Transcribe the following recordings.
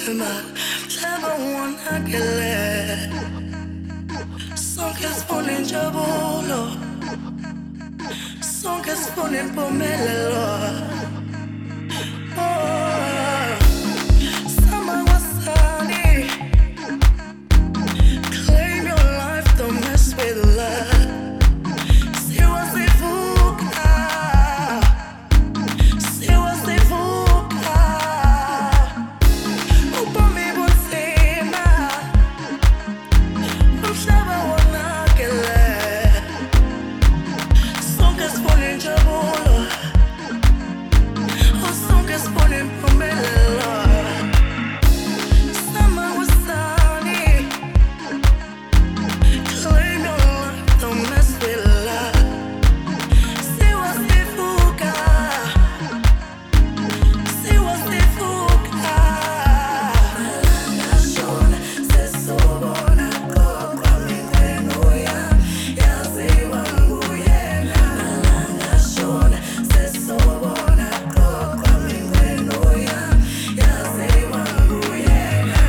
Mhlaba wonakele sonke sifuna injabulo sonke sifuna impumelelo Sama wasani Claim your life, don't mess with love Siwa sivuka Siwa sivuka Ubomi bunzima Umhlaba wonakele Sonke sifuna injabulo Sonke sifuna impumelelo Sama wasani Claim your life, don't mess with love Siwa sivuka Siwa sivuka Malanga shona sesobona Kokwa minkwenu yami Yaziwa nguyena Malanga shona sesobona Kokwa minkwenu yami Yaziwa nguyena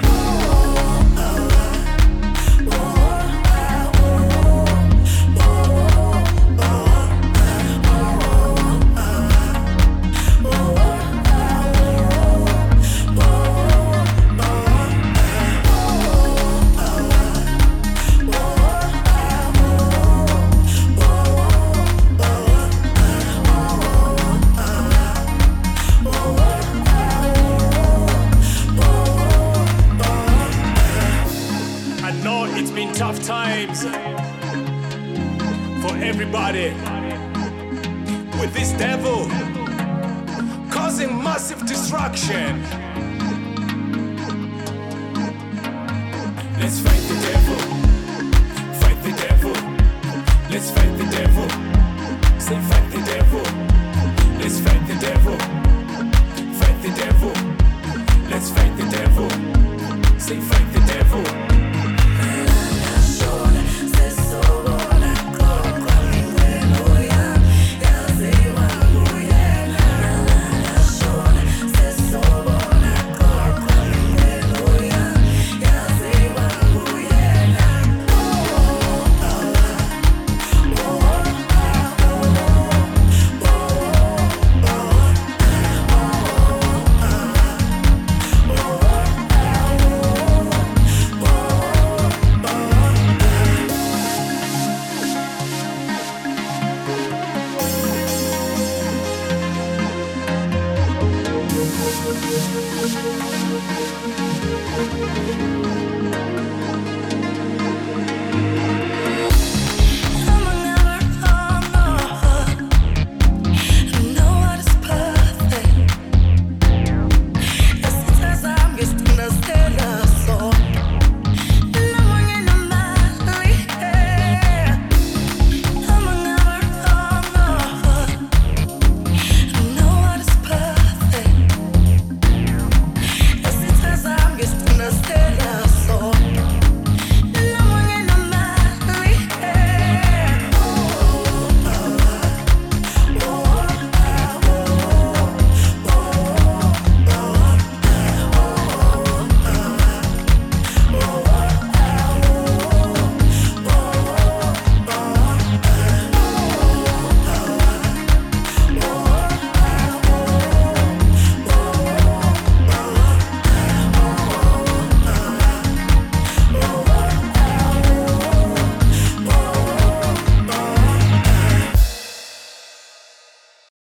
I know it's been tough times for everybody with this devil causing massive destruction. Let's fight the devil, fight the devil. Let's fight the devil, say fight the devil. Let's fight the devil.